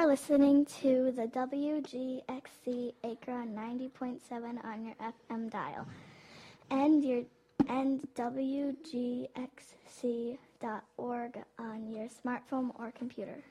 are listening to the WGXC Akron 90.7 on your FM dial and WGXC.org on your smartphone or computer.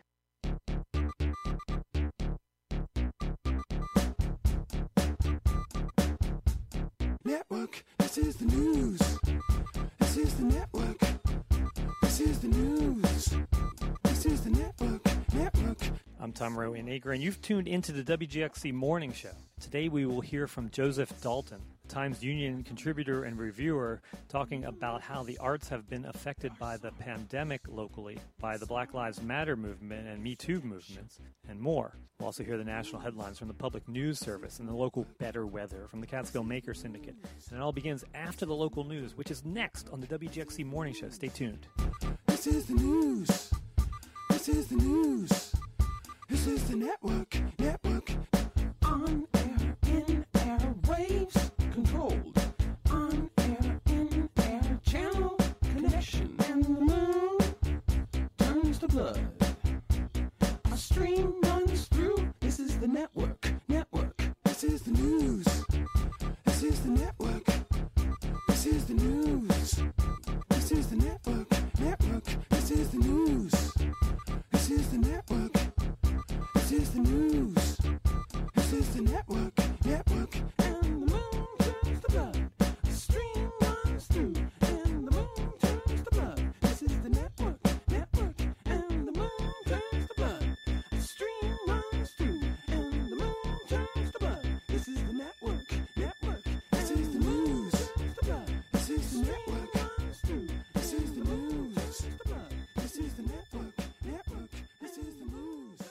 Network, this is the news. This is the network. This is the news. This is the network. I'm Tom Rowe in Akron. You've tuned into the WGXC Morning Show. Today we will hear from Joseph Dalton, Times Union contributor and reviewer, talking about how the arts have been affected by the pandemic locally, by the Black Lives Matter movement and Me Too movements, and more. We'll also hear the national headlines from the Public News Service and the local Better Weather from the Catskill Maker Syndicate. And it all begins after the local news, which is next on the WGXC Morning Show. Stay tuned. This is the news. This is the news. This is the network. On air, in air, waves controlled. On air, in air, channel connection. And the moon turns to blood. A stream runs through. This is the network. This is the news. This is the network. This is the news. This is the network. This is the news. This is the network. This is the news. This is the network. And the moon turns to blood. The stream runs through. And the moon turns to blood. This is the network. And the moon turns to blood. The stream runs through. And the moon turns to blood. This is the network. This is the news. This is the network. This is the news. This is the network. This is the news.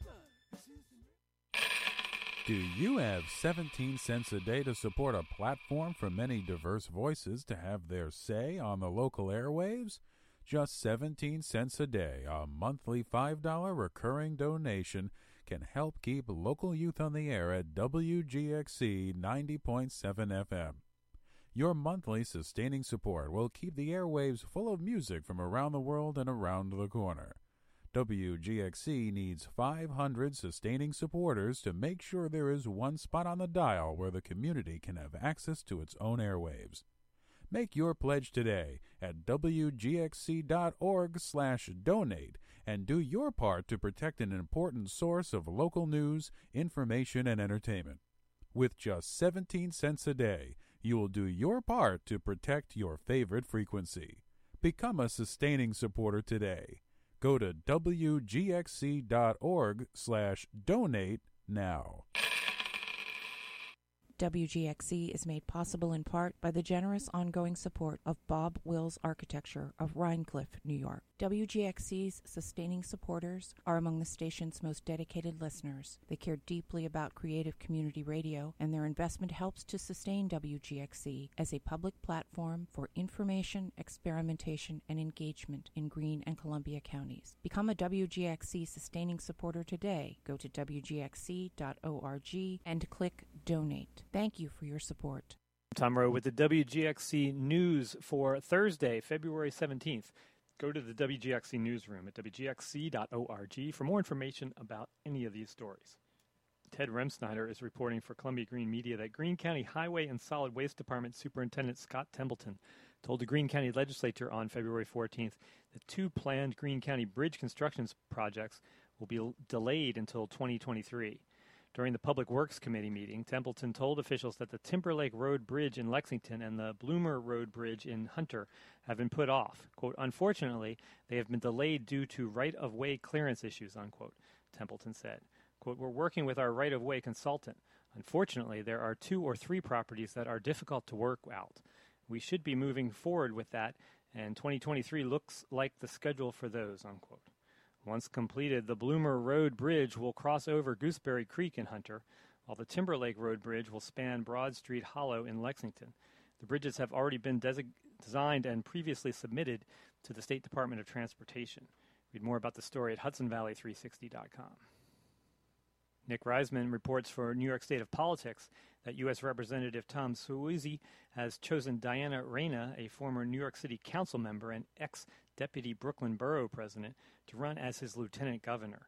Do you have 17 cents a day to support a platform for many diverse voices to have their say on the local airwaves? Just 17 cents a day, a monthly $5 recurring donation, can help keep local youth on the air at WGXC 90.7 FM. Your monthly sustaining support will keep the airwaves full of music from around the world and around the corner. WGXC needs 500 sustaining supporters to make sure there is one spot on the dial where the community can have access to its own airwaves. Make your pledge today at WGXC.org/donate and do your part to protect an important source of local news, information, and entertainment. With just 17 cents a day, you will do your part to protect your favorite frequency. Become a sustaining supporter today. Go to WGXC.org/donate now. WGXC is made possible in part by the generous ongoing support of Bob Wills Architecture of Rhinecliff, New York. WGXC's sustaining supporters are among the station's most dedicated listeners. They care deeply about creative community radio, and their investment helps to sustain WGXC as a public platform for information, experimentation, and engagement in Greene and Columbia counties. Become a WGXC sustaining supporter today. Go to WGXC.org and click Donate. Thank you for your support. Tom Rowe with the WGXC News for Thursday, February 17th. Go to the WGXC newsroom at WGXC.org for more information about any of these stories. Ted Remsnyder is reporting for Columbia Greene Media that Greene County Highway and Solid Waste Department Superintendent Scott Templeton told the Greene County Legislature on February 14th that two planned Greene County bridge construction projects will be delayed until 2023. During the Public Works Committee meeting, Templeton told officials that the Timberlake Road Bridge in Lexington and the Bloomer Road Bridge in Hunter have been put off. Quote, unfortunately, they have been delayed due to right-of-way clearance issues, unquote, Templeton said. Quote, we're working with our right-of-way consultant. Unfortunately, there are 2 or 3 properties that are difficult to work out. We should be moving forward with that, and 2023 looks like the schedule for those, unquote. Once completed, the Bloomer Road Bridge will cross over Gooseberry Creek in Hunter, while the Timberlake Road Bridge will span Broad Street Hollow in Lexington. The bridges have already been designed and previously submitted to the State Department of Transportation. Read more about the story at HudsonValley360.com. Nick Reisman reports for New York State of Politics that U.S. Representative Tom Suozzi has chosen Diana Reyna, a former New York City council member and ex-deputy Brooklyn Borough president, to run as his lieutenant governor. A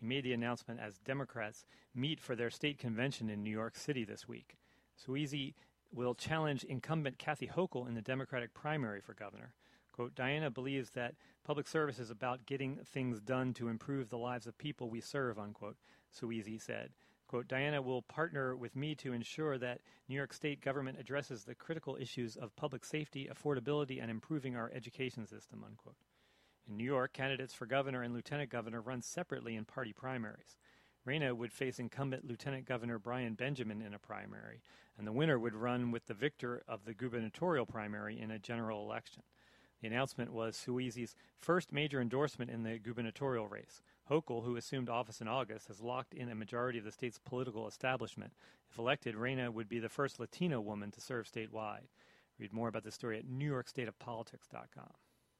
He made the announcement as Democrats meet for their state convention in New York City this week. Suozzi will challenge incumbent Kathy Hochul in the Democratic primary for governor. Quote, Diana believes that public service is about getting things done to improve the lives of people we serve, unquote, Suozzi said. Quote, Diana will partner with me to ensure that New York State government addresses the critical issues of public safety, affordability, and improving our education system, unquote. In New York, candidates for governor and lieutenant governor run separately in party primaries. Reyna would face incumbent Lieutenant Governor Brian Benjamin in a primary, and the winner would run with the victor of the gubernatorial primary in a general election. The announcement was Suozzi's first major endorsement in the gubernatorial race. Hochul, who assumed office in August, has locked in a majority of the state's political establishment. If elected, Reyna would be the first Latino woman to serve statewide. Read more about this story at NewYorkStateOfPolitics.com.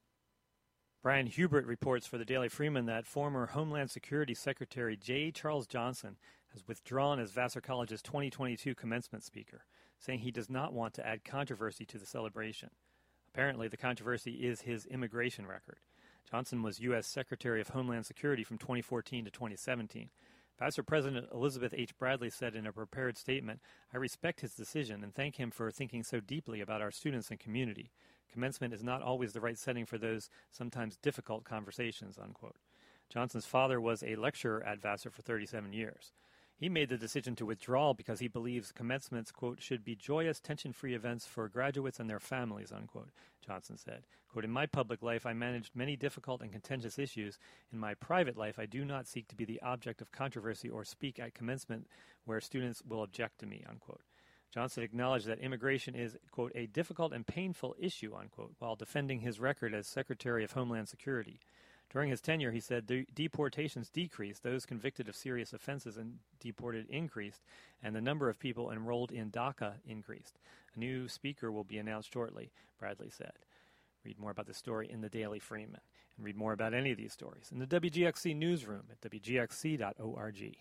Brian Hubert reports for the Daily Freeman that former Homeland Security Secretary J. Charles Johnson has withdrawn as Vassar College's 2022 commencement speaker, saying he does not want to add controversy to the celebration. Apparently, the controversy is his immigration record. Johnson was U.S. Secretary of Homeland Security from 2014 to 2017. Vassar President Elizabeth H. Bradley said in a prepared statement, I respect his decision and thank him for thinking so deeply about our students and community. Commencement is not always the right setting for those sometimes difficult conversations, unquote. Johnson's father was a lecturer at Vassar for 37 years. He made the decision to withdraw because he believes commencements, quote, should be joyous, tension-free events for graduates and their families, unquote, Johnson said. Quote, in my public life, I managed many difficult and contentious issues. In my private life, I do not seek to be the object of controversy or speak at commencement where students will object to me, unquote. Johnson acknowledged that immigration is, quote, a difficult and painful issue, unquote, while defending his record as Secretary of Homeland Security. During his tenure, he said, deportations decreased, those convicted of serious offenses and deported increased, and the number of people enrolled in DACA increased. A new speaker will be announced shortly, Bradley said. Read more about the story in the Daily Freeman, and read more about any of these stories in the WGXC newsroom at wgxc.org.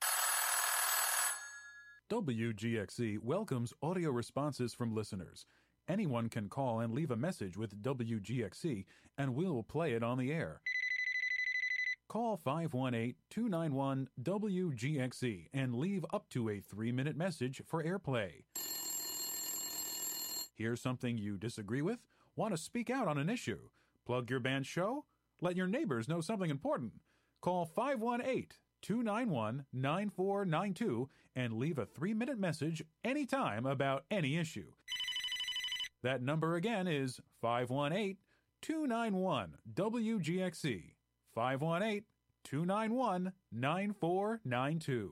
WGXC welcomes audio responses from listeners. Anyone can call and leave a message with WGXC, and we'll play it on the air. Call 518-291-WGXC and leave up to a 3-minute message for airplay. Hear something you disagree with? Want to speak out on an issue? Plug your band's show? Let your neighbors know something important? Call 518-291-9492 and leave a 3-minute message anytime about any issue. That number again is 518-291-WGXC. 518-291-9492.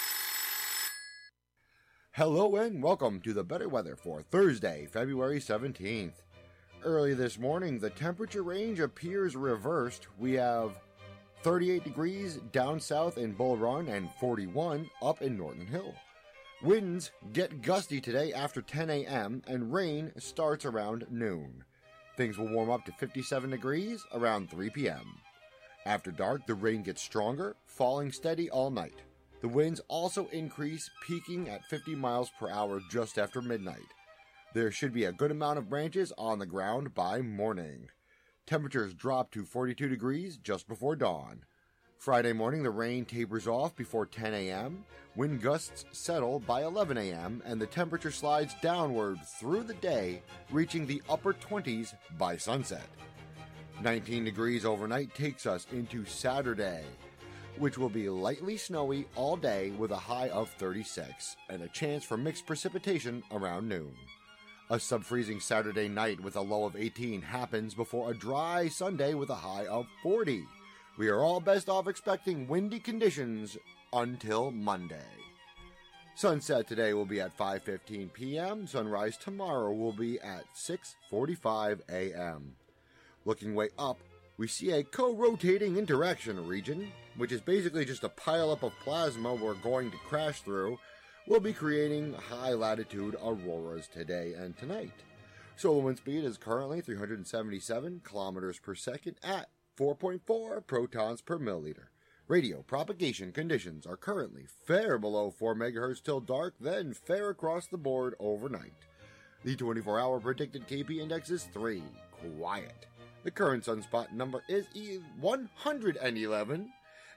Hello and welcome to the Better Weather for Thursday, February 17th. Early this morning, the temperature range appears reversed. We have 38 degrees down south in Bull Run and 41 up in Norton Hill. Winds get gusty today after 10 a.m. and rain starts around noon. Things will warm up to 57 degrees around 3 p.m. After dark, the rain gets stronger, falling steady all night. The winds also increase, peaking at 50 miles per hour just after midnight. There should be a good amount of branches on the ground by morning. Temperatures drop to 42 degrees just before dawn. Friday morning, the rain tapers off before 10 a.m., wind gusts settle by 11 a.m., and the temperature slides downward through the day, reaching the upper 20s by sunset. 19 degrees overnight takes us into Saturday, which will be lightly snowy all day with a high of 36, and a chance for mixed precipitation around noon. A sub-freezing Saturday night with a low of 18 happens before a dry Sunday with a high of 40. We are all best off expecting windy conditions until Monday. Sunset today will be at 5:15 p.m. Sunrise tomorrow will be at 6:45 a.m. Looking way up, we see a co-rotating interaction region, which is basically just a pileup of plasma we're going to crash through. We'll be creating high-latitude auroras today and tonight. Solar wind speed is currently 377 kilometers per second at 4.4 protons per milliliter. Radio propagation conditions are currently fair below 4 megahertz till dark, then fair across the board overnight. The 24-hour predicted KP index is 3, quiet. The current sunspot number is 111,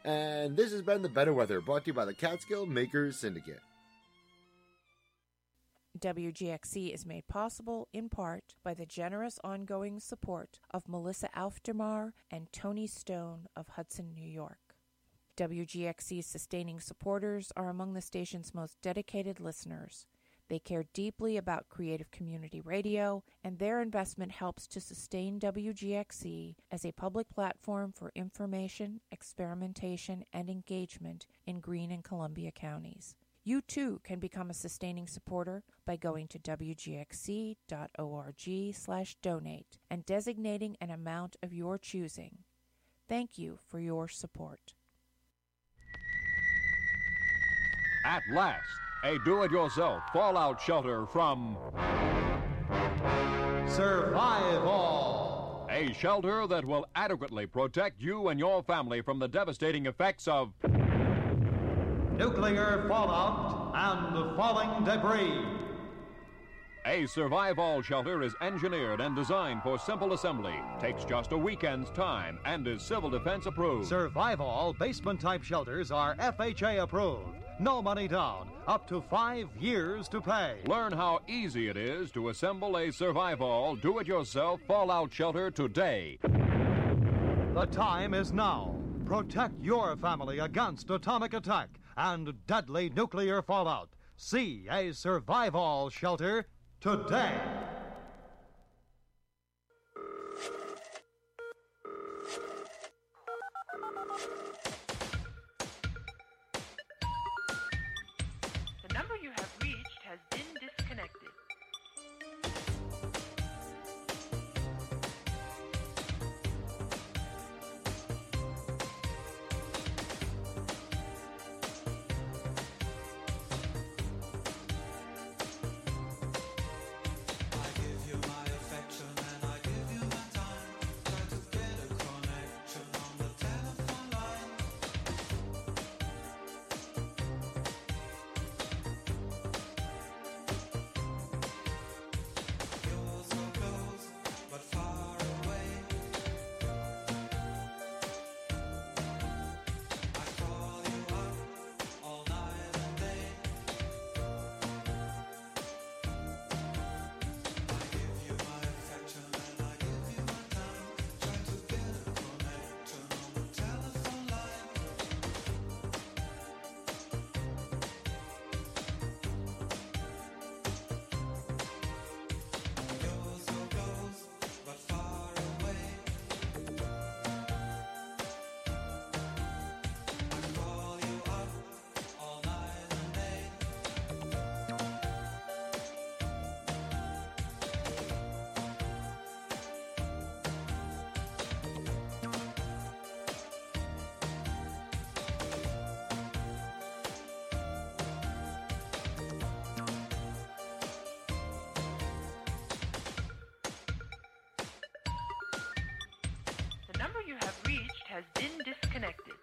And this has been the Better Weather, brought to you by the Catskill Makers Syndicate. WGXC is made possible in part by the generous ongoing support of Melissa Aufdermar and Tony Stone of Hudson, New York. WGXC's sustaining supporters are among the station's most dedicated listeners. They care deeply about creative community radio, and their investment helps to sustain WGXC as a public platform for information, experimentation, and engagement in Greene and Columbia counties. You too can become a sustaining supporter by going to wgxc.org/donate and designating an amount of your choosing. Thank you for your support. At last, a do-it-yourself fallout shelter from Survival. A shelter that will adequately protect you and your family from the devastating effects of nuclear fallout and the falling debris. A Survival shelter is engineered and designed for simple assembly, takes just a weekend's time, and is Civil Defense approved. Survival basement-type shelters are FHA approved. No money down, up to 5 years to pay. Learn how easy it is to assemble a Survival do-it-yourself fallout shelter today. The time is now. Protect your family against atomic attack and deadly nuclear fallout. See a Survival shelter today. The number you have reached has been disconnected. The number you have reached has been disconnected.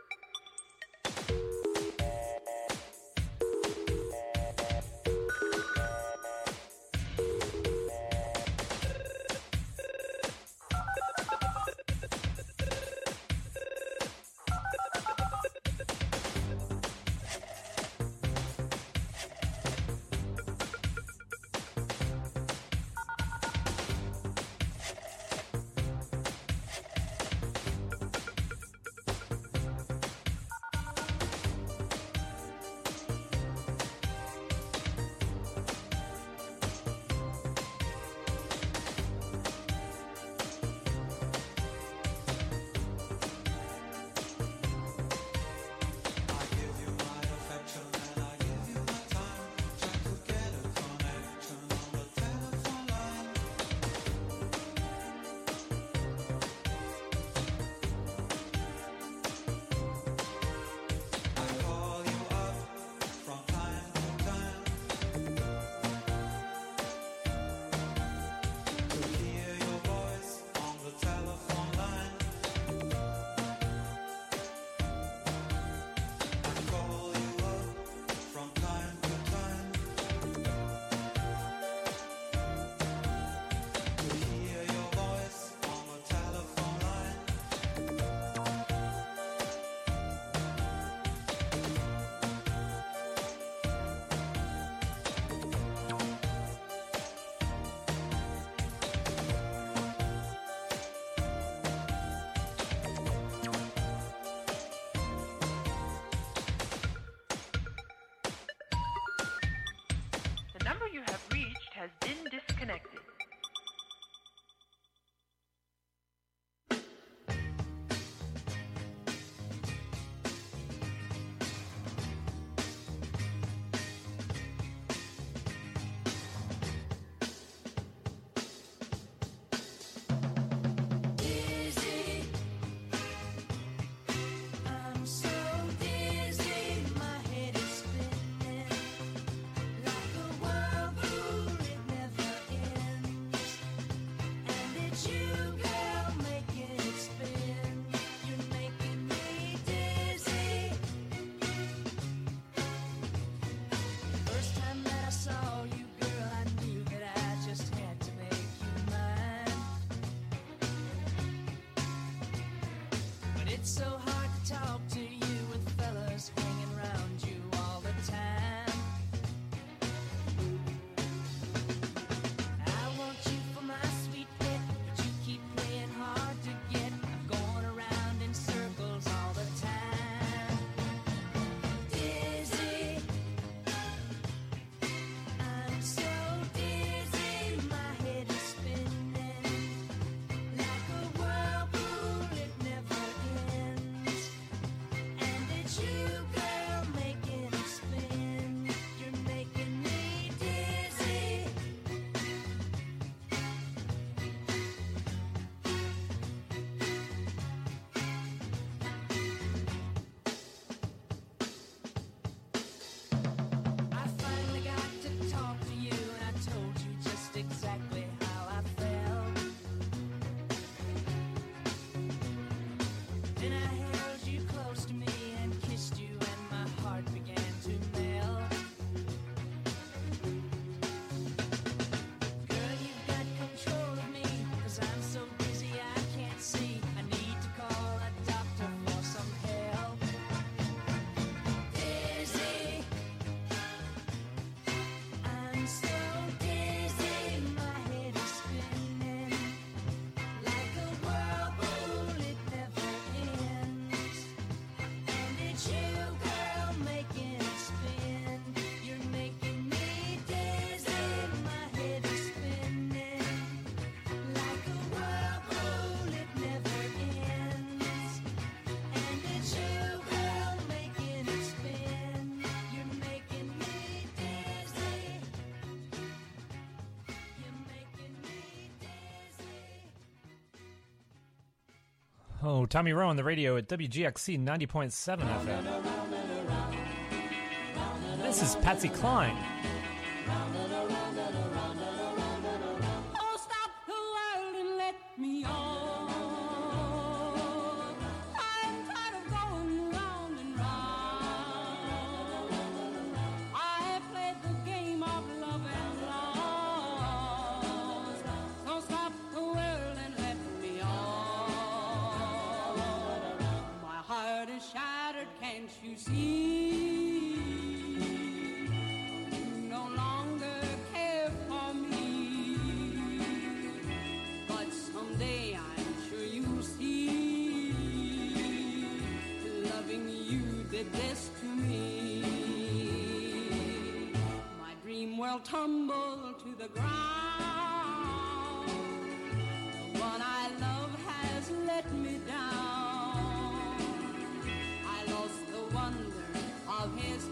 disconnected. It's so hard to talk to you with fellas hanging around you all the time. I want you for my sweet pet, but you keep playing hard to get. I'm going around in circles all the time. Dizzy, I'm so dizzy, my head is spinning like a whirlpool, it never ends. And it's you, girl, making it spin. You're making me dizzy. I finally got to talk to you, and I told you just exactly how I felt. Then I held you close to me and kissed you, and my heart began to melt. Girl, you've got control of me, 'cause I'm so busy I can't see. I need to call a doctor for some help. Dizzy, I'm so dizzy, my head is spinning like a whirlpool, it never ends. And it's you, girl, making it spin. You're making me dizzy, my head is spinning like a whirlpool, it never ends. And it's you, girl, making it spin. You're making me dizzy. You're making me dizzy. Oh, Tommy Rowe on the radio at WGXC 90.7 FM. This is Patsy Cline. Oh, stop the world and let me on. I'm tired of going round and round. I have played the game of love and loss. So stop the world and let me on. My heart is shattered, can't you see? You no longer care for me. But someday I'm sure you'll see. Loving you did this to me. My dream world tumbled to the ground. The one I love has let me down. I lost the wonder of his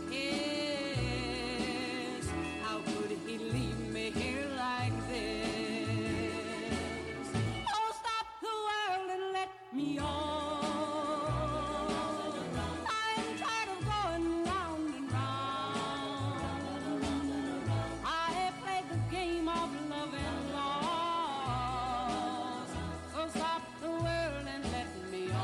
kiss. How could he leave me here like this? Oh, stop the world and let me on. I'm tired of going round and round. I have played the game of love and loss. So stop the world and let me on.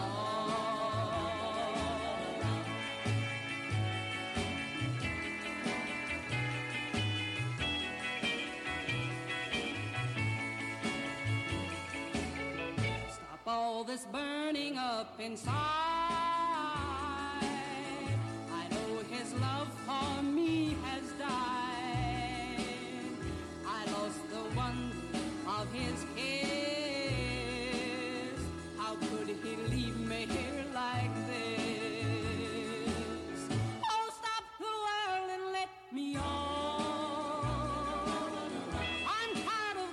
Stop all this burning up inside. I know his love for me has died. I lost the wonder of his kiss. How could he leave me here like this? Oh, stop the world and let me on. I'm tired of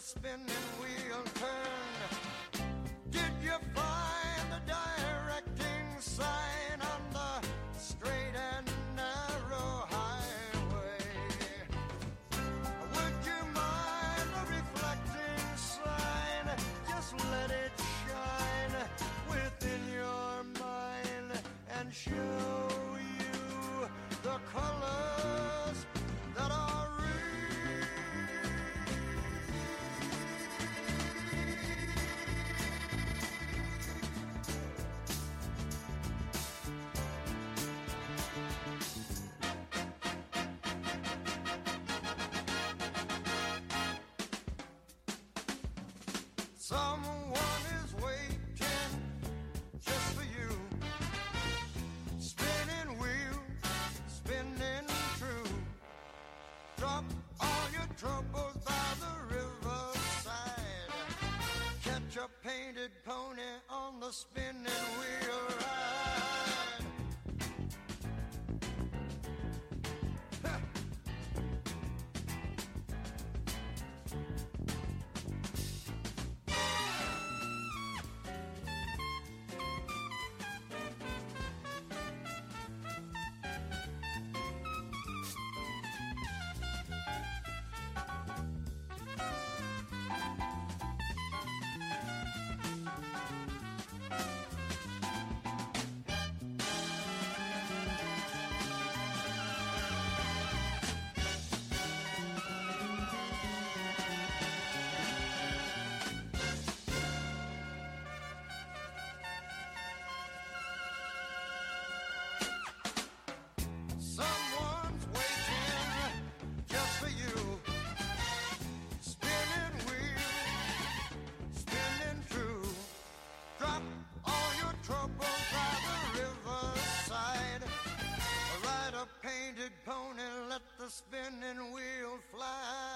spinning wheel turn. Did you find the directing sign on the straight and narrow highway? Would you mind a reflecting sign? Just let it shine within your mind and show you the colors that are real. Someone is waiting just for you. Spinning wheel, spinning true. Drop all your troubles by the riverside. Catch a painted pony on the spinning wheel ride. Ha! Someone's waiting just for you. Spinning wheel, spinning true. Drop all your troubles by the riverside. Ride a painted pony, let the spinning wheel fly.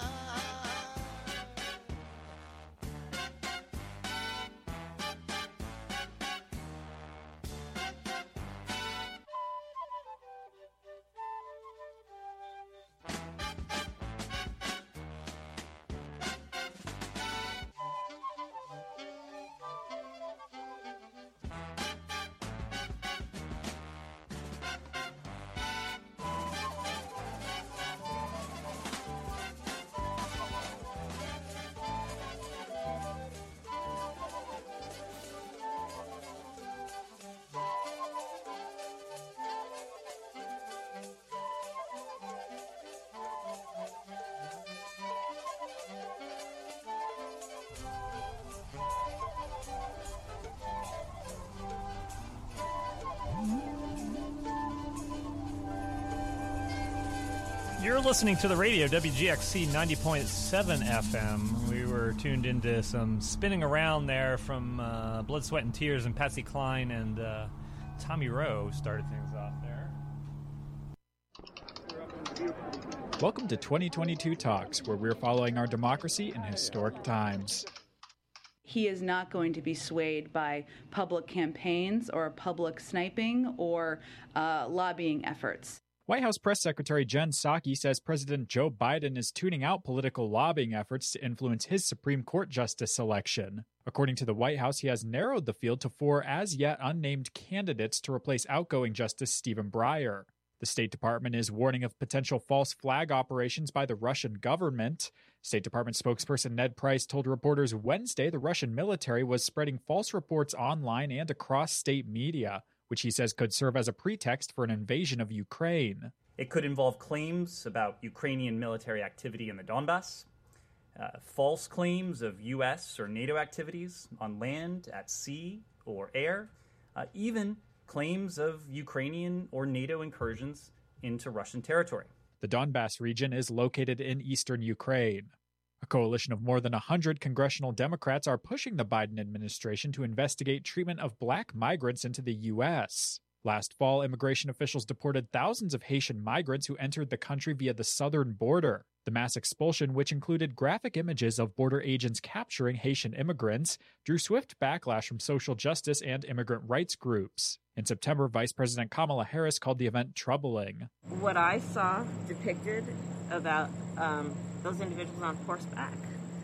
You're listening to the radio, WGXC 90.7 FM. We were tuned into some spinning around there from Blood, Sweat, and Tears, and Patsy Cline and Tommy Rowe started things off there. Welcome to 2022 Talks, where we're following our democracy in historic times. He is not going to be swayed by public campaigns or public sniping or lobbying efforts. White House Press Secretary Jen Psaki says President Joe Biden is tuning out political lobbying efforts to influence his Supreme Court justice selection. According to the White House, he has narrowed the field to 4 as-yet unnamed candidates to replace outgoing Justice Stephen Breyer. The State Department is warning of potential false flag operations by the Russian government. State Department spokesperson Ned Price told reporters Wednesday the Russian military was spreading false reports online and across state media, which he says could serve as a pretext for an invasion of Ukraine. It could involve claims about Ukrainian military activity in the Donbass, false claims of U.S. or NATO activities on land, at sea, or air, even claims of Ukrainian or NATO incursions into Russian territory. The Donbass region is located in eastern Ukraine. A coalition of more than 100 congressional Democrats are pushing the Biden administration to investigate treatment of black migrants into the U.S. Last fall, immigration officials deported thousands of Haitian migrants who entered the country via the southern border. The mass expulsion, which included graphic images of border agents capturing Haitian immigrants, drew swift backlash from social justice and immigrant rights groups. In September, Vice President Kamala Harris called the event troubling. What I saw depicted about those individuals on horseback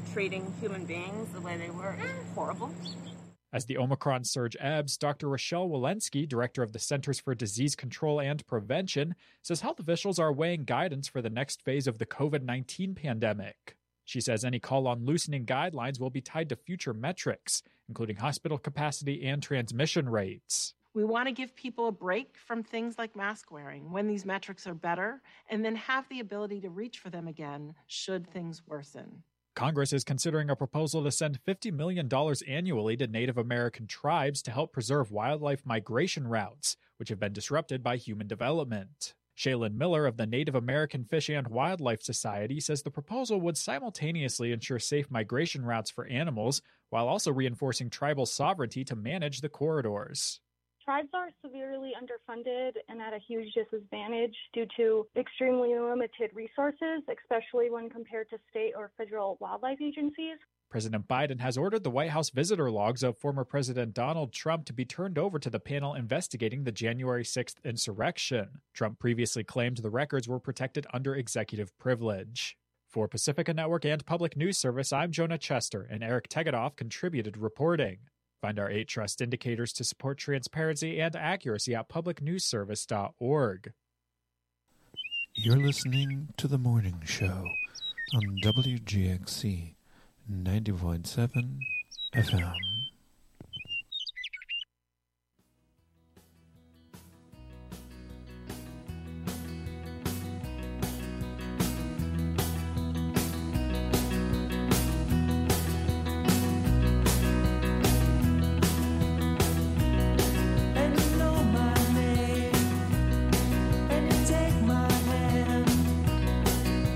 treating human beings the way they were is horrible. As the Omicron surge ebbs, Dr. Rochelle Walensky, director of the Centers for Disease Control and Prevention, says health officials are weighing guidance for the next phase of the COVID-19 pandemic. She says any call on loosening guidelines will be tied to future metrics, including hospital capacity and transmission rates. We want to give people a break from things like mask wearing when these metrics are better, and then have the ability to reach for them again should things worsen. Congress is considering a proposal to send $50 million annually to Native American tribes to help preserve wildlife migration routes, which have been disrupted by human development. Shaylin Miller of the Native American Fish and Wildlife Society says the proposal would simultaneously ensure safe migration routes for animals, while also reinforcing tribal sovereignty to manage the corridors. Tribes are severely underfunded and at a huge disadvantage due to extremely limited resources, especially when compared to state or federal wildlife agencies. President Biden has ordered the White House visitor logs of former President Donald Trump to be turned over to the panel investigating the January 6th insurrection. Trump previously claimed the records were protected under executive privilege. For Pacifica Network and Public News Service, I'm Jonah Chester, and Eric Tegedoff contributed reporting. Find our 8 trust indicators to support transparency and accuracy at publicnewsservice.org. You're listening to The Morning Show on WGXC 90.7 FM.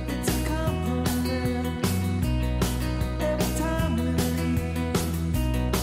Every time we leave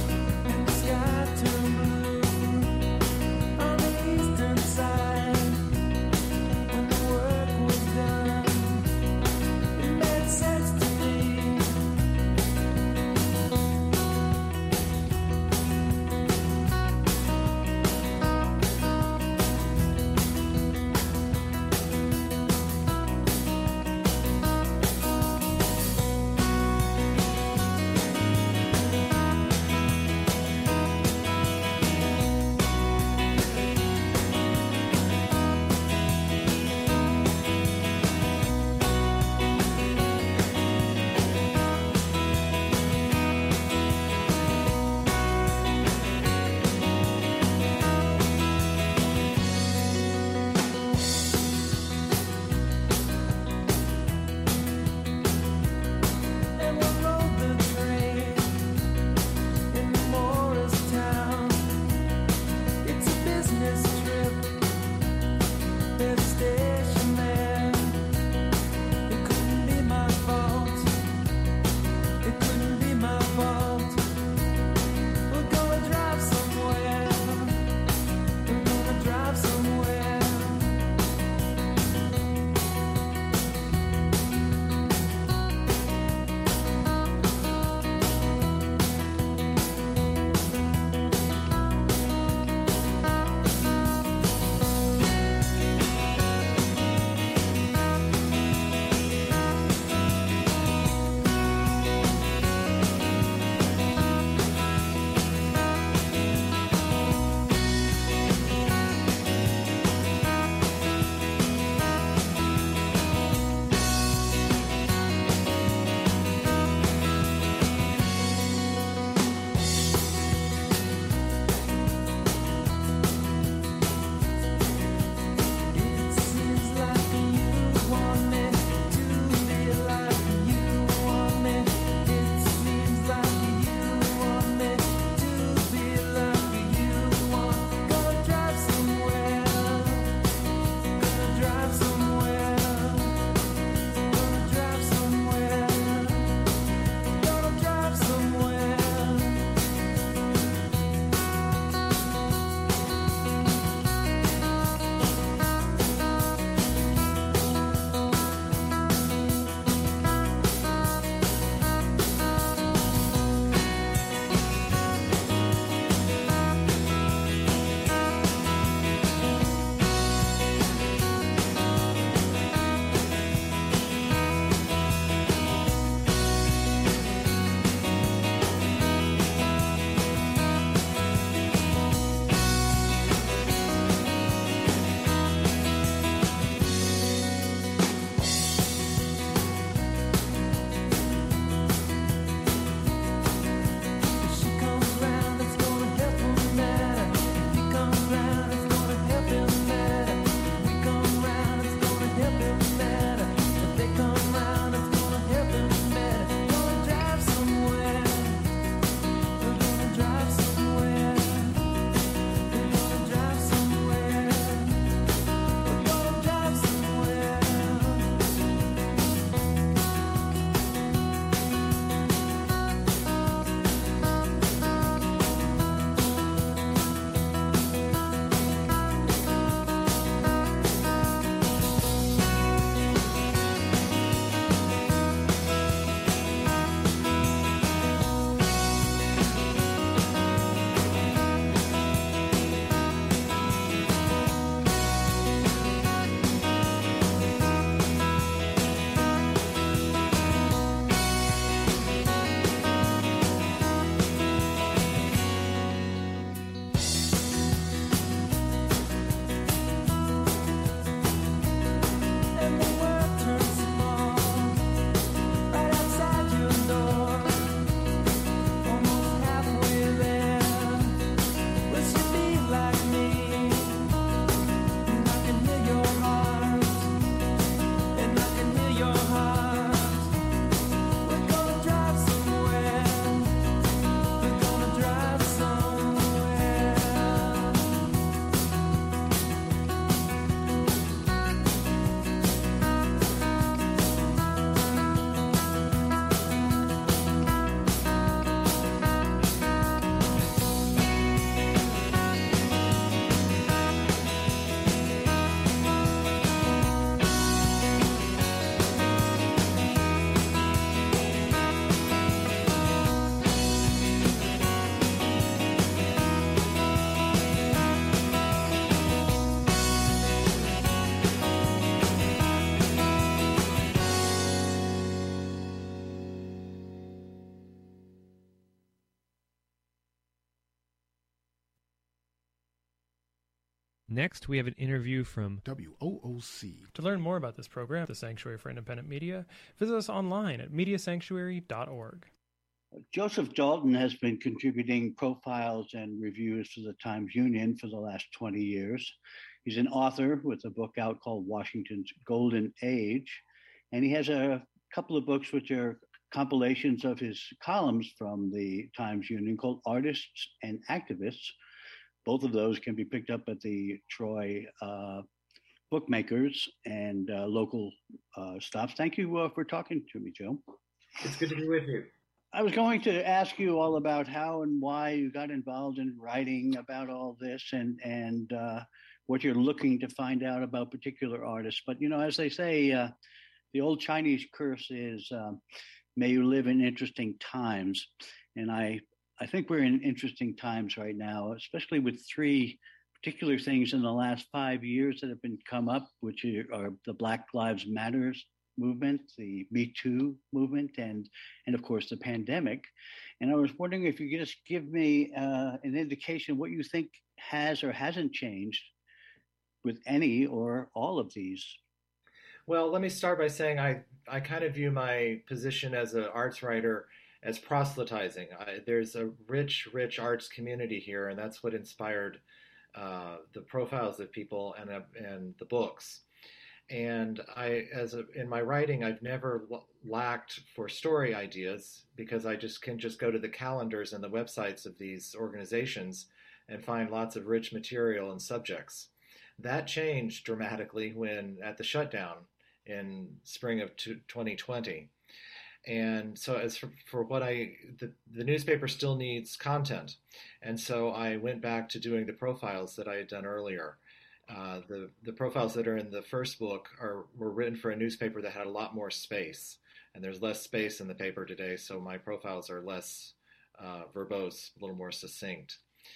Next, we have an interview from WOOC. To learn more about this program, the Sanctuary for Independent Media, visit us online at mediasanctuary.org. Joseph Dalton has been contributing profiles and reviews to the Times-Union for the last 20 years. He's an author with a book out called Washington's Golden Age, and he has a couple of books which are compilations of his columns from the Times-Union called Artists and Activists. Both of those can be picked up at the Troy bookmakers and local stops. Thank you for talking to me, Joe. It's good to be with you. I was going to ask you all about how and why you got involved in writing about all this and what you're looking to find out about particular artists. But, you know, as they say, the old Chinese curse is, may you live in interesting times. And I think we're in interesting times right now, especially with three particular things in the last 5 years that have been come up, which are the Black Lives Matters movement, the Me Too movement, and of course the pandemic. And I was wondering if you could just give me an indication of what you think has or hasn't changed with any or all of these. Well, let me start by saying I kind of view my position as an arts writer as proselytizing. There's a rich arts community here, and that's what inspired the profiles of people and the books. And in my writing, I've never lacked for story ideas because I can just go to the calendars and the websites of these organizations and find lots of rich material and subjects. That changed dramatically at the shutdown in spring of 2020. And so as for what the newspaper still needs content. And so I went back to doing the profiles that I had done earlier. The profiles that are in the first book were written for a newspaper that had a lot more space, and there's less space in the paper today, so my profiles are less verbose, a little more succinct.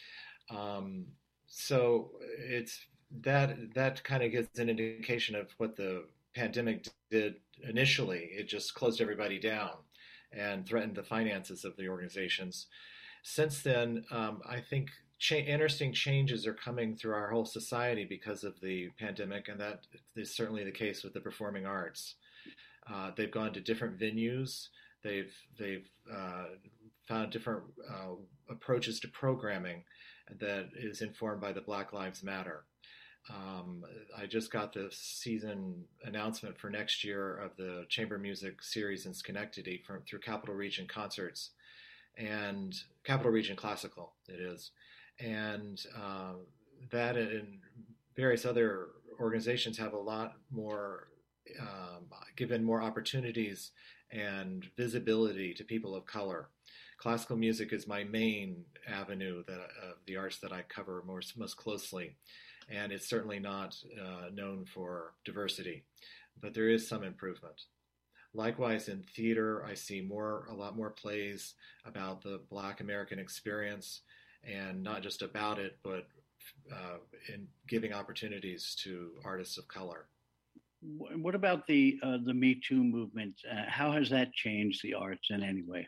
So it's that kind of gives an indication of what the pandemic did initially. It just closed everybody down and threatened the finances of the organizations. Since then, I think interesting changes are coming through our whole society because of the pandemic, and that is certainly the case with the performing arts. They've gone to different venues. They've found different approaches to programming that is informed by the Black Lives Matter. I just got the season announcement for next year of the chamber music series in Schenectady through Capital Region Concerts and Capital Region Classical, it is. And that and various other organizations have a lot more, given more opportunities and visibility to people of color. Classical music is my main avenue of the arts that I cover most closely, and it's certainly not known for diversity, but there is some improvement. Likewise, in theater, I see a lot more plays about the Black American experience, and not just about it, but in giving opportunities to artists of color. What about the Me Too movement? How has that changed the arts in any way?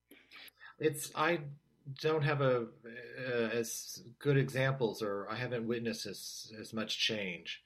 I don't have as good examples, or I haven't witnessed as much change.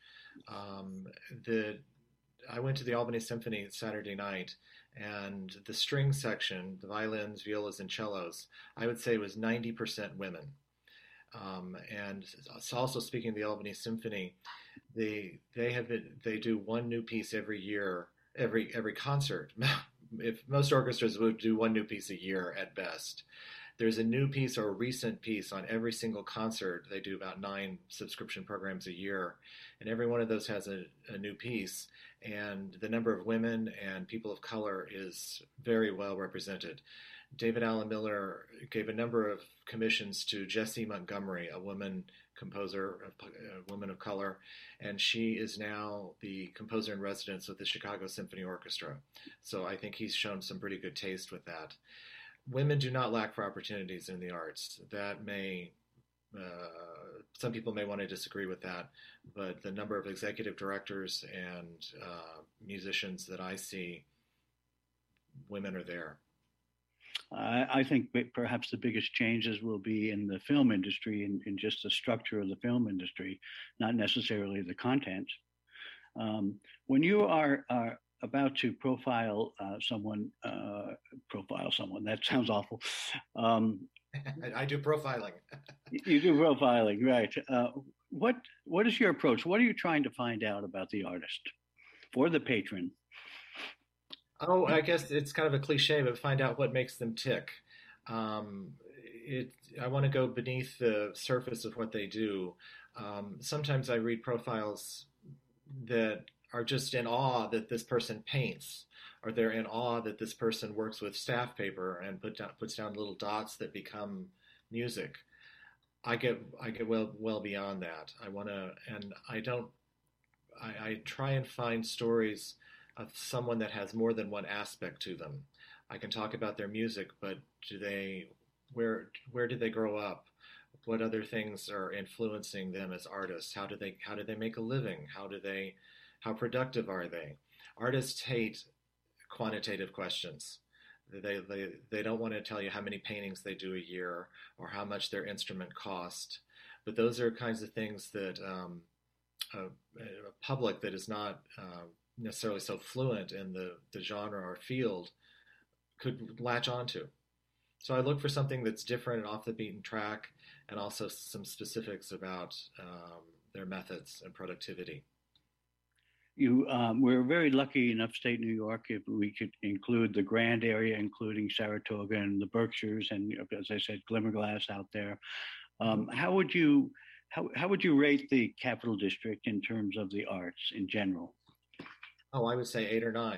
I went to the Albany Symphony Saturday night, and the string section, the violins, violas, and cellos, I would say was 90% women. And also speaking of the Albany Symphony, they do one new piece every year, every concert. If most orchestras would do one new piece a year at best. There's a new piece or a recent piece on every single concert. They do about 9 subscription programs a year, and every one of those has a new piece, and the number of women and people of color is very well represented. David Allen Miller gave a number of commissions to Jessie Montgomery, a woman composer, a woman of color, and she is now the composer in residence with the Chicago Symphony Orchestra. So I think he's shown some pretty good taste with that. Women do not lack for opportunities in the arts. That may, some people may want to disagree with that, but the number of executive directors and musicians that I see, women are there. I think perhaps the biggest changes will be in the film industry, in just the structure of the film industry, not necessarily the content. When you are about to profile someone, that sounds awful. I do profiling. You do profiling, right? What is your approach? What are you trying to find out about the artist for the patron? Oh, I guess it's kind of a cliche, but find out what makes them tick. I want to go beneath the surface of what they do. Sometimes I read profiles that are just in awe that this person paints, or they're in awe that this person works with staff paper and puts down little dots that become music. I get well beyond that. I try and find stories of someone that has more than one aspect to them. I can talk about their music, but where did they grow up? What other things are influencing them as artists? How do they make a living? How productive are they? Artists hate quantitative questions. They don't want to tell you how many paintings they do a year or how much their instrument cost. But those are kinds of things that a public that is not necessarily so fluent in the genre or field could latch onto. So I look for something that's different and off the beaten track, and also some specifics about their methods and productivity. We're very lucky in upstate New York if we could include the Grand area, including Saratoga and the Berkshires, and as I said, Glimmerglass out there. How would you rate the Capital District in terms of the arts in general? Oh, I would say 8 or 9.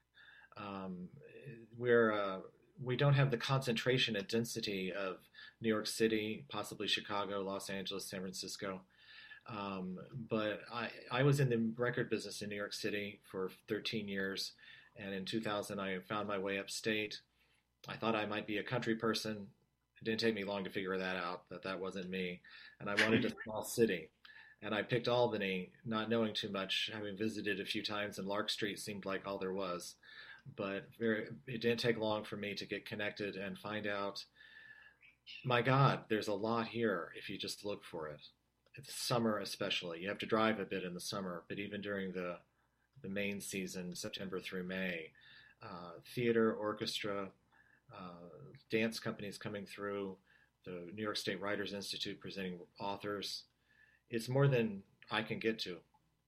We don't have the concentration and density of New York City, possibly Chicago, Los Angeles, San Francisco. But I was in the record business in New York City for 13 years, and in 2000 I found my way upstate. I thought I might be a country person. It didn't take me long to figure that out, that wasn't me, and I wanted a small city. And I picked Albany, not knowing too much, having visited a few times, and Lark Street seemed like all there was. But it didn't take long for me to get connected and find out, my God, there's a lot here if you just look for it. It's summer especially. You have to drive a bit in the summer, but even during the main season, September through May, theater, orchestra, dance companies coming through, the New York State Writers Institute presenting authors. It's more than I can get to.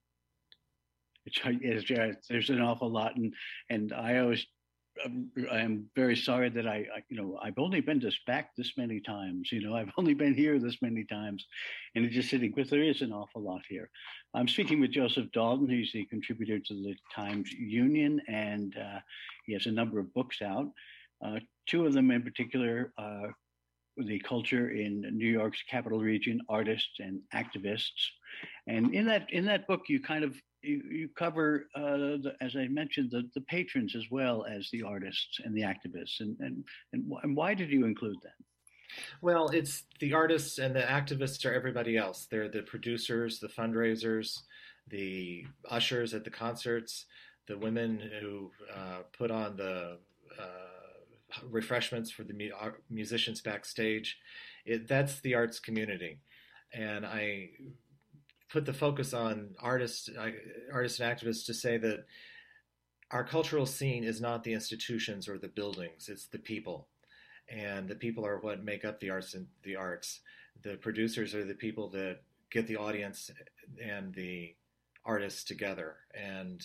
There's an awful lot, and I'm very sorry that I've only been back this many times. I've only been here this many times, and it's just sitting. But there is an awful lot here. I'm speaking with Joseph Dalton. He's the contributor to the Times Union, and he has a number of books out. 2 of them in particular. The culture in New York's capital region, artists and activists, and in that book you cover, as I mentioned, the patrons as well as the artists and the activists, and why did you include them? Well, it's the artists and the activists are everybody else. They're the producers, the fundraisers, the ushers at the concerts, the women who put on the refreshments for the musicians backstage. That's the arts community, and I put the focus on artists and activists to say that our cultural scene is not the institutions or the buildings, it's the people, and the people are what make up the arts. The producers are the people that get the audience and the artists together, and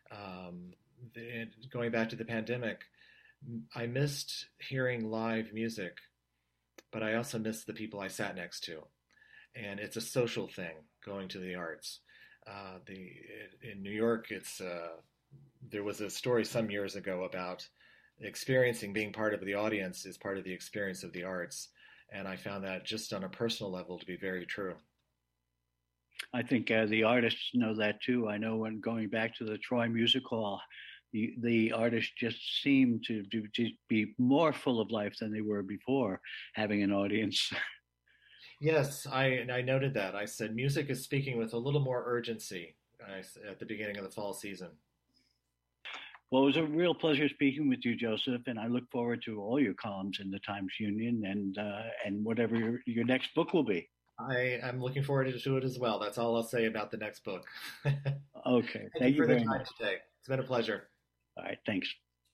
going back to the pandemic, I missed hearing live music, but I also missed the people I sat next to. And it's a social thing, going to the arts. In New York, there was a story some years ago about experiencing being part of the audience is part of the experience of the arts. And I found that just on a personal level to be very true. I think the artists know that too. I know when going back to the Troy Music Hall, the artists just seem to be more full of life than they were before having an audience. Yes, I noted that. I said music is speaking with a little more urgency at the beginning of the fall season. Well, it was a real pleasure speaking with you, Joseph, and I look forward to all your columns in the Times Union and whatever your next book will be. I'm looking forward to it as well. That's all I'll say about the next book. Okay. Thank you for the very time much. today. It's been a pleasure. All right. Thanks.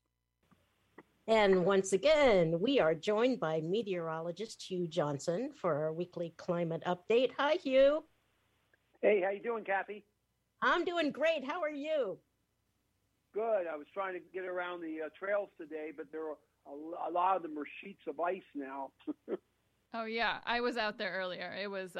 And once again, we are joined by meteorologist Hugh Johnson for our weekly climate update. Hi, Hugh. Hey, how you doing, Kathy? I'm doing great. How are you? Good. I was trying to get around the trails today, but there are a lot of them are sheets of ice now. Oh, yeah. I was out there earlier. It was,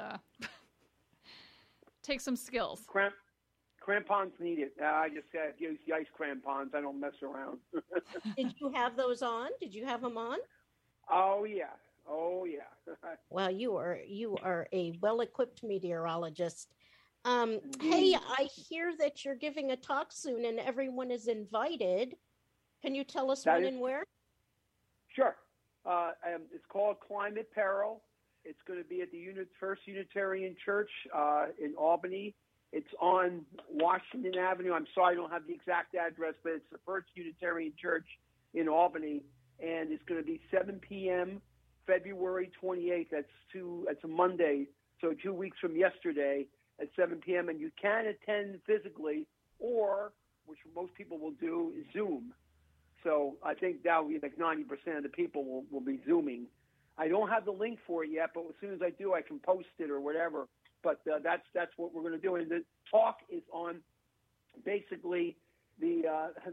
take some skills. Crampons needed. I just use the ice crampons. I don't mess around. Did you have those on? Did you have them on? Oh, yeah. Oh, yeah. Well, you are a well-equipped meteorologist. Hey, I hear that you're giving a talk soon and everyone is invited. Can you tell us when and where? Sure. It's called Climate Peril. It's going to be at the First Unitarian Church in Albany. It's on Washington Avenue. I'm sorry I don't have the exact address, but it's the First Unitarian Church in Albany. And it's going to be 7 p.m. February 28th. That's a Monday, so 2 weeks from yesterday at 7 p.m. And you can attend physically, or, which most people will do, is Zoom. So I think that will be like 90% of the people will be Zooming. I don't have the link for it yet, but as soon as I do, I can post it or whatever. But that's what we're going to do. And the talk is on basically the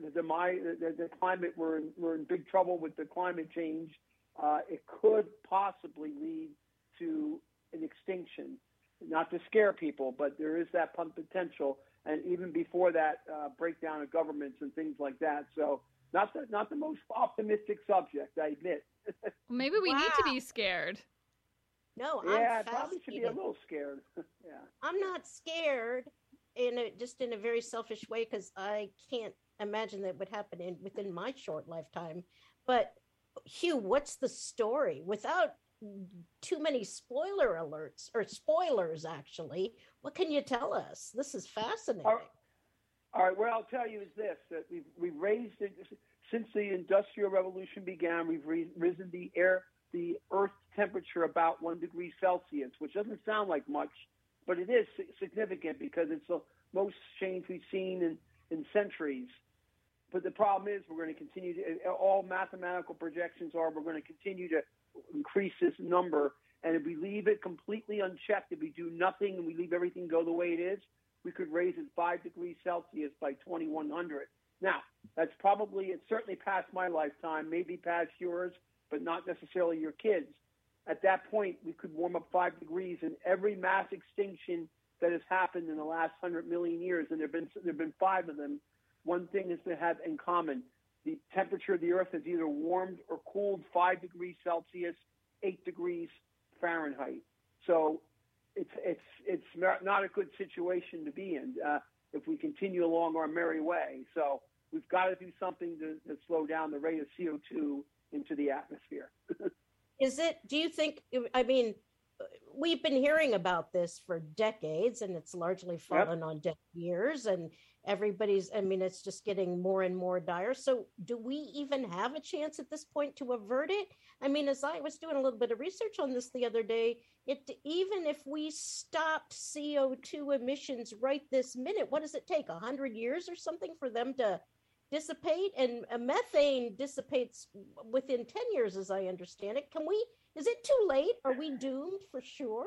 climate. We're in big trouble with the climate change. It could possibly lead to an extinction. Not to scare people, but there is that potential. And even before that, breakdown of governments and things like that. So not the most optimistic subject, I admit. Maybe we need to be scared. No, yeah, I'm I probably should be a little scared. Yeah, I'm not scared in a very selfish way because I can't imagine that would happen within my short lifetime. But Hugh, what's the story? Without too many spoiler alerts or spoilers, actually, what can you tell us? This is fascinating. All right, what I'll tell you is this: that we've raised it since the Industrial Revolution began. We've risen the Earth's temperature about 1 degree Celsius, which doesn't sound like much, but it is significant because it's the most change we've seen in centuries. But the problem is we're going to continue to, all mathematical projections are we're going to continue to increase this number. And if we leave it completely unchecked, if we do nothing and we leave everything go the way it is, we could raise it 5 degrees Celsius by 2100. Now, it's certainly past my lifetime, maybe past yours, but not necessarily your kids. At that point, we could warm up 5 degrees, and every mass extinction that has happened in the last 100 million years, and there've been 5 of them, one thing is to have in common: the temperature of the Earth has either warmed or cooled 5 degrees Celsius, 8 degrees Fahrenheit. So it's not a good situation to be in if we continue along our merry way. So we've got to do something to slow down the rate of CO2 into the atmosphere. Do you think, I mean, we've been hearing about this for decades and it's largely fallen on deaf ears and it's just getting more and more dire. So do we even have a chance at this point to avert it? I mean, as I was doing a little bit of research on this the other day, even if we stopped CO2 emissions right this minute, what does it take, 100 years or something for them to dissipate? And methane dissipates within 10 years, as I understand it. Is it too late? Are we doomed for sure?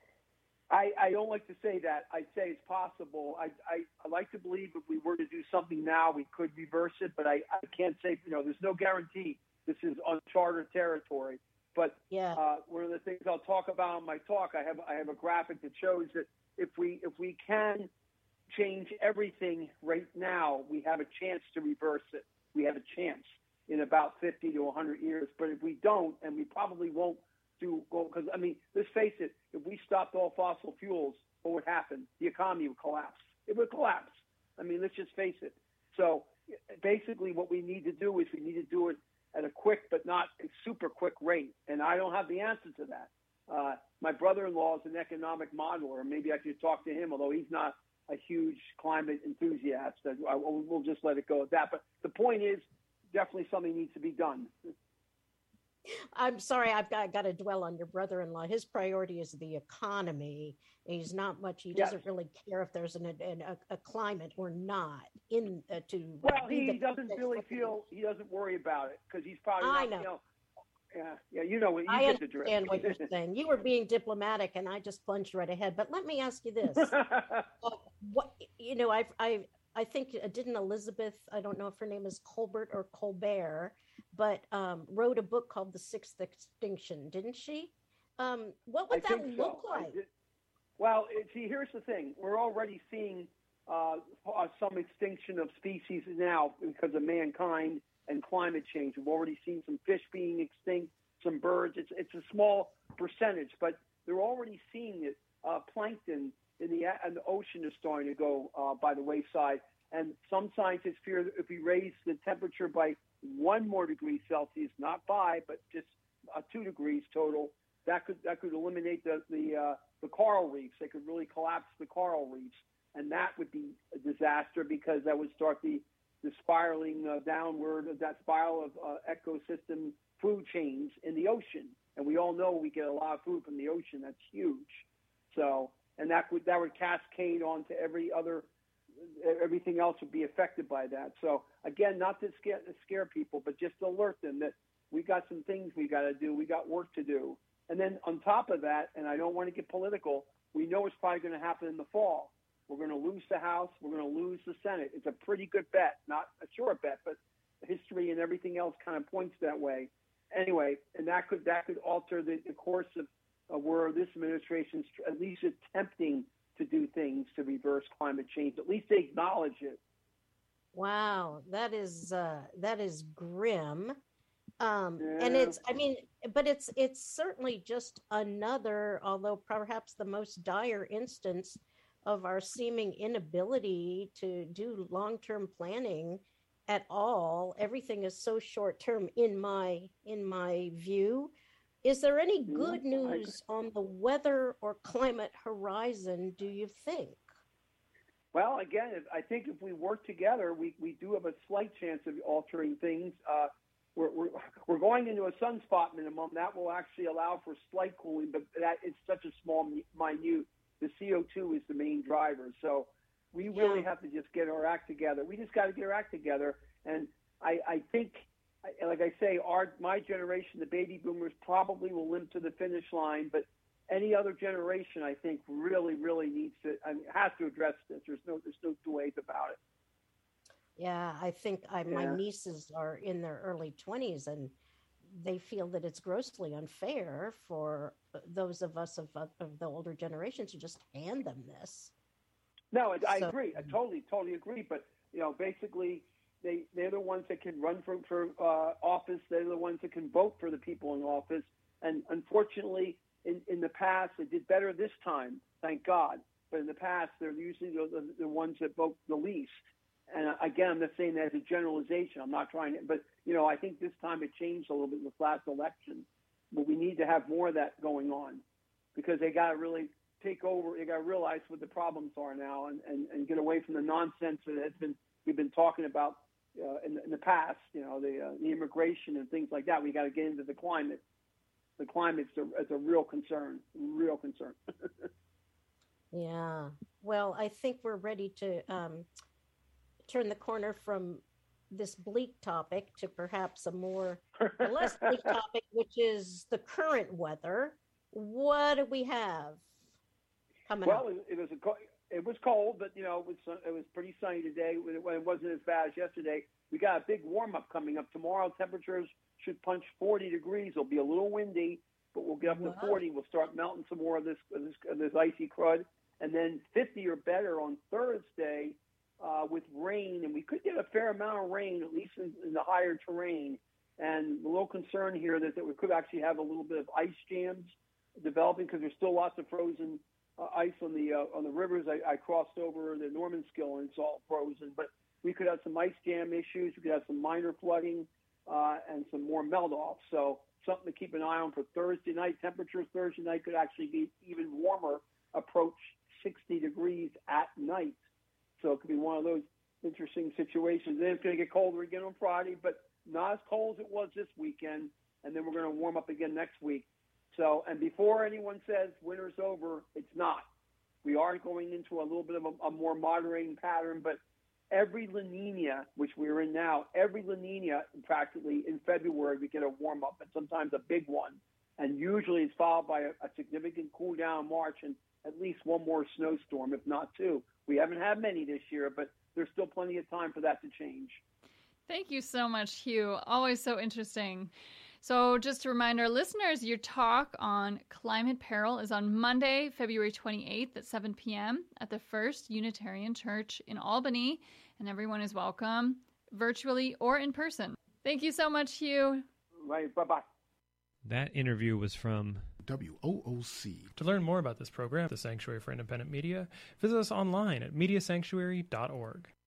I don't like to say that. I'd say it's possible. I like to believe if we were to do something now, we could reverse it, but I can't say, there's no guarantee. This is uncharted territory. But one of the things I'll talk about in my talk, I have a graphic that shows that if we can change everything right now, we have a chance to reverse it. We have a chance in about 50 to 100 years. But if we don't, and we probably won't because, let's face it, if we stopped all fossil fuels, what would happen? The economy would collapse. It would collapse. Let's just face it. So basically what we need to do is we need to do it at a quick but not a super quick rate. And I don't have the answer to that. My brother-in-law is an economic modeler. Maybe I should talk to him, although he's not a huge climate enthusiast. We'll just let it go at that. But the point is, definitely something needs to be done. I'm sorry, I've got to dwell on your brother-in-law. His priority is the economy. He's not much. He doesn't really care if there's a climate or not. Well, he doesn't really feel. He doesn't worry about it because he's probably. I not, know. You know. You I get the drift. understand what you're saying. You were being diplomatic, and I just plunged right ahead. But let me ask you this: I think didn't Elizabeth? I don't know if her name is Colbert or Colbert, but wrote a book called The Sixth Extinction, didn't she? What would that look like? Well, see, here's the thing: we're already seeing some extinction of species now because of mankind and climate change. We've already seen some fish being extinct, some birds. It's a small percentage, but they're already seeing it. Plankton in the ocean is starting to go by the wayside, and some scientists fear that if we raise the temperature by 1 more degree Celsius, not 5, but just 2 degrees total, that could eliminate the coral reefs. They could really collapse the coral reefs, and that would be a disaster because that would start the spiraling downward of that spiral of ecosystem food chains in the ocean. And we all know we get a lot of food from the ocean. That's huge. So, and that would cascade onto everything else would be affected by that. So again, not to scare people, but just to alert them that we got some things we got to do. We got work to do. And then on top of that, and I don't want to get political, we know it's probably going to happen in the fall. We're going to lose the House. We're going to lose the Senate. It's a pretty good bet, not a sure bet, but history and everything else kind of points that way. Anyway, and that could alter the course of where this administration's at least attempting to do things to reverse climate change. At least they acknowledge it. Wow, that is grim. And it's certainly just another, although perhaps the most dire instance of our seeming inability to do long-term planning at all. Everything is so short-term in my view. Is there any good news on the weather or climate horizon, do you think? Well, again, I think if we work together, we do have a slight chance of altering things. We're going into a sunspot minimum. That will actually allow for slight cooling, but that it's such a small, minute. The CO2 is the main driver. So we really have to just get our act together. We just got to get our act together. And I think, like I say, my generation, the baby boomers, probably will limp to the finish line. But any other generation, I think, really, really needs to, has to address this. There's no two ways about it. Yeah, I think my nieces are in their early 20s, and they feel that it's grossly unfair for those of us of the older generation to just hand them this. No, I agree. I totally agree. But, basically, they're the ones that can run for office. They're the ones that can vote for the people in office. And unfortunately, in the past, they did better this time, thank God. But in the past, they're usually the ones that vote the least. And again, I'm not saying that as a generalization. I'm not trying to, but I think this time it changed a little bit in this last election. But we need to have more of that going on because they got to really take over. They got to realize what the problems are now and get away from the nonsense that we've been talking about in the past. The immigration and things like that. We got to get into the climate. The climate's a real concern. Real concern. Yeah. Well, I think we're ready to turn the corner from this bleak topic to perhaps a less bleak topic, which is the current weather. What do we have coming up? Well, it was cold, but it was pretty sunny today. It wasn't as bad as yesterday. We got a big warm up coming up tomorrow. Temperatures should punch 40 degrees. It'll be a little windy, but we'll get up to 40. We'll start melting some more of this icy crud, and then 50 or better on Thursday. With rain, and we could get a fair amount of rain, at least in the higher terrain. And a little concern here that we could actually have a little bit of ice jams developing because there's still lots of frozen ice on the rivers. I crossed over the Normanskill and it's all frozen, but we could have some ice jam issues. We could have some minor flooding and some more melt off. So something to keep an eye on for Thursday night. Temperatures Thursday night could actually be even warmer, approach 60 degrees at night. So it could be one of those interesting situations. Then it's going to get colder again on Friday, but not as cold as it was this weekend. And then we're going to warm up again next week. So, and before anyone says winter's over, it's not. We are going into a little bit of a more moderating pattern, but every La Nina, which we're in now, every La Nina practically in February, we get a warm up and sometimes a big one. And usually it's followed by a significant cool down in March and at least one more snowstorm, if not two. We haven't had many this year, but there's still plenty of time for that to change. Thank you so much, Hugh. Always so interesting. So just to remind our listeners, your talk on climate peril is on Monday, February 28th at 7 p.m. at the First Unitarian Church in Albany, and everyone is welcome, virtually or in person. Thank you so much, Hugh. Right, bye-bye. That interview was from WOOC. To learn more about this program, the Sanctuary for Independent Media, visit us online at mediasanctuary.org.